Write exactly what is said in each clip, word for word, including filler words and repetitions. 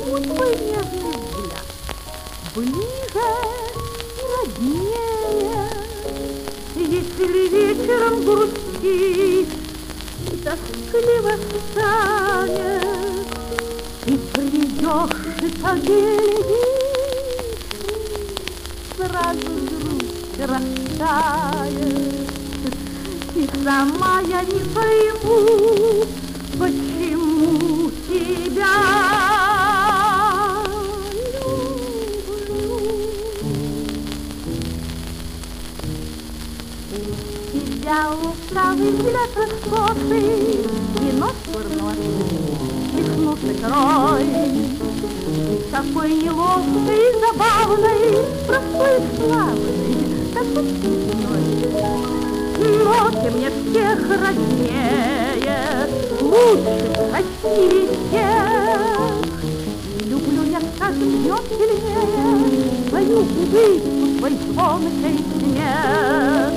возьму твой нежный взгляд ближе и роднее. Если вечером грустишь и тоскливо станет, ты придешь и поглядишь, сразу грусть растает. И сама я не пойму, почему тебя люблю. У тебя лукавый взгляд раскосый, и нос курносый, и смутный крой. Такой неловкой и забавной, простой и славной, такой смешной. Но ты мне всех роднее, лучше, красивее всех. Люблю я с каждым днем сильнее твою улыбку, твой звонкий смех.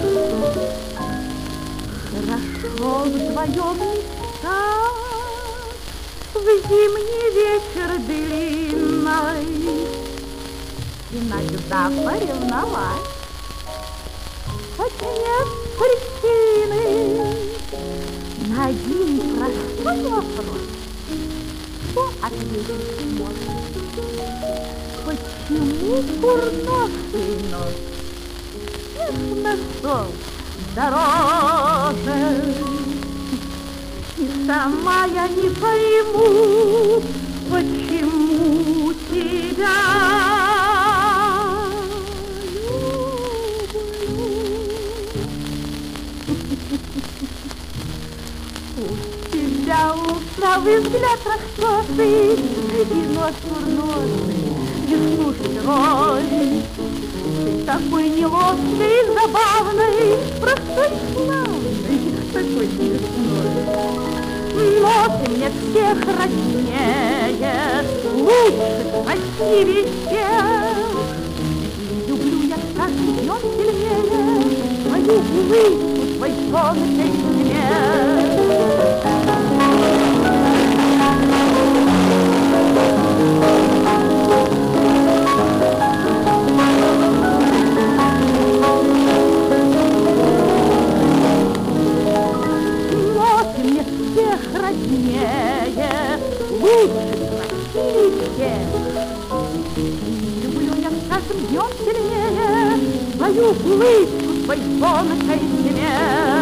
Хорошо вдвоем мечтать в зимний вечер длинный, иногда поревновать, хоть нет причины. На один простой вопрос что ответить можно? Почему курносый нос честно шел дороже? И сама я не пойму, почему тебя лукавый взгляд раскосый, и нос курносый, веснушки рой. Ты такой неловкий и забавный, простой и славный, такой смешной. Но ты мне всех роднее, лучше, красивее всех. Люблю я с каждым днем сильнее твою улыбку, твой тонкий смех. Лучше, красивее всех. Люблю я с каждым днем сильнее твою улыбку, твой тонкий смех.